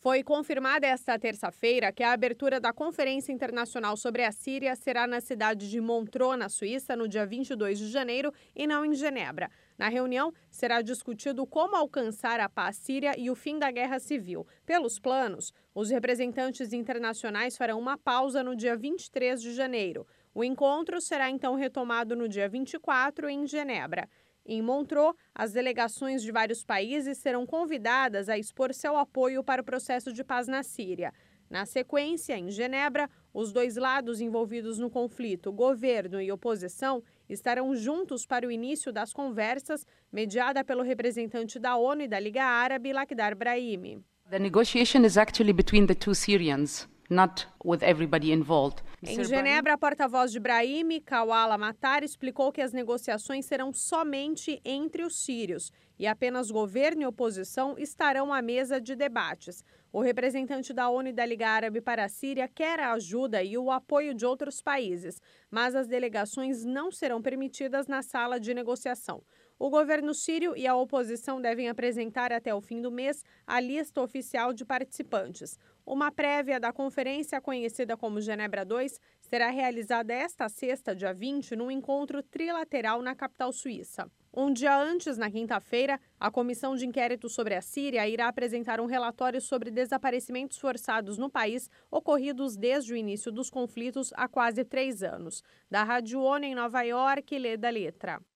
Foi confirmada esta terça-feira que a abertura da Conferência Internacional sobre a Síria será na cidade de Montreux, na Suíça, no dia 22 de janeiro e não em Genebra. Na reunião, será discutido como alcançar a paz síria e o fim da guerra civil. Pelos planos, os representantes internacionais farão uma pausa no dia 23 de janeiro. O encontro será então retomado no dia 24 em Genebra. Em Montreux, as delegações de vários países serão convidadas a expor seu apoio para o processo de paz na Síria. Na sequência, em Genebra, os dois lados envolvidos no conflito, governo e oposição, estarão juntos para o início das conversas, mediada pelo representante da ONU e da Liga Árabe, Lakhdar Brahimi. The negotiation is actually between the two Syrians, not with everybody involved. Em Genebra, a porta-voz de Brahimi, Kawala Matar, explicou que as negociações serão somente entre os sírios e apenas governo e oposição estarão à mesa de debates. O representante da ONU e da Liga Árabe para a Síria quer a ajuda e o apoio de outros países, mas as delegações não serão permitidas na sala de negociação. O governo sírio e a oposição devem apresentar até o fim do mês a lista oficial de participantes. Uma prévia da conferência, conhecida como Genebra II, será realizada esta sexta, dia 20, num encontro trilateral na capital suíça. Um dia antes, na quinta-feira, a Comissão de Inquérito sobre a Síria irá apresentar um relatório sobre desaparecimentos forçados no país ocorridos desde o início dos conflitos há quase 3 anos. Da Rádio ONU em Nova York, Leda Letra.